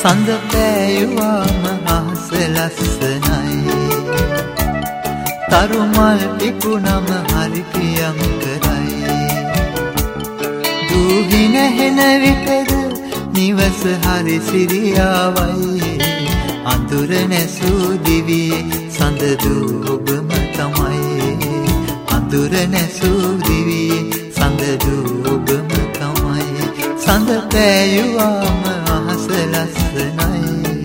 සඳ පෑයුවාම අහස ලස්සනයි තරුමල් පිපුණම හරි ප්‍රියංකරයි දුහින හෙන විටද නිවස හරි සිරියාවයි අඳුර නැසූ දිවියේ සඳ දූ ඔබම තමයි අඳුර නැසූ දිවියේ සඳ දූ ඔබම තමයි සඳ පෑයුවාම අහස ලස්සනයි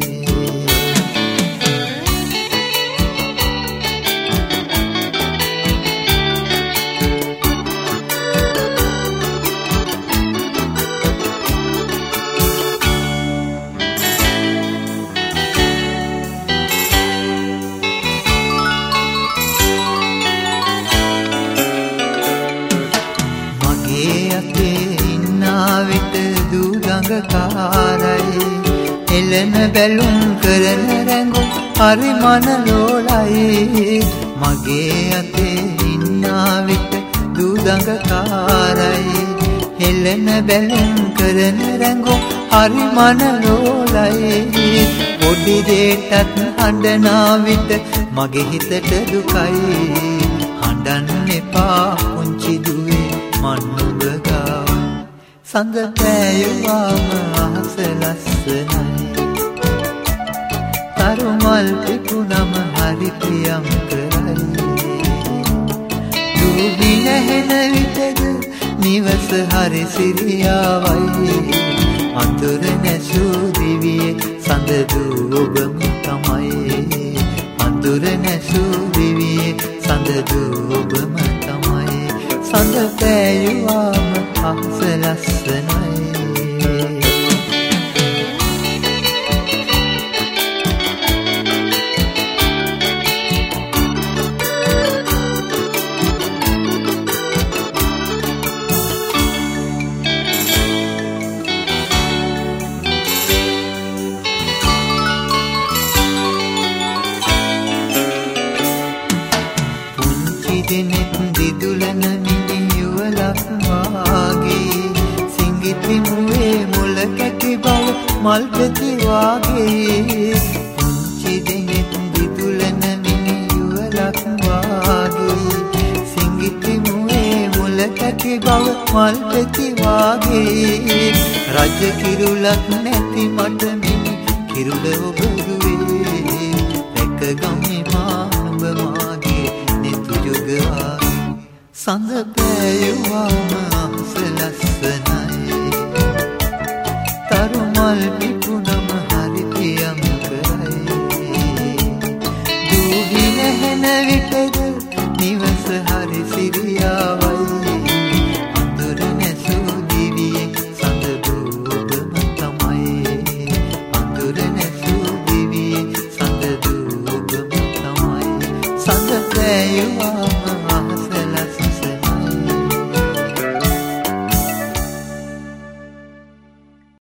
කාරයි එලන බැලුම් කරන රැඟුම් හරි මනලෝලයි මගේ අතේ ඉන්නා විට දුදඟ කාරයි එලන බැලුම් කරන රැඟුම් හරි මනලෝලයි පොඩි දෙයටත් හඬනා විට මගේ හිතට දුකයි හඬන්න එපා පුංචි දුවේ මන් ඔබ ගාව සඳ පෑයුවාම අහස ලස්සනයි තරුමල් පිපුණම හරි ප්‍රියංකරයි දුහින හෙන විටද නිවස හරි සිරියාවයි අඳුර නැසූ දිවියේ සඳ දූ ඔබම තමයි අඳුර නැසූ දිවියේ සඳ දූ ඔබම තමයි සඳ පෑයුවාම අහස ලස්සනයි පුංචි දෙනෙක් දිදුලන මිනියුවලක් වාගේ සිංගිති මුවේ මුල කැටි බව මල් පෙති වාගේ පුංචි දෙනෙක් දිදුලන මිනියුවලක් වාගේ සිංගිති මුවේ මුල කැටි බව මල් පෙති වාගේ රජ කිරුලක් නැති මට මිනි කිරුල ඔබ දුවේ දැක ගමේ මානඹ මාගේ නෙතු යුගවා සඳ පෑයුවාම අහස ලස්සනයි තරුමල් පිපුණම හරි ප්‍රියංකරයි දුහින හෙන විට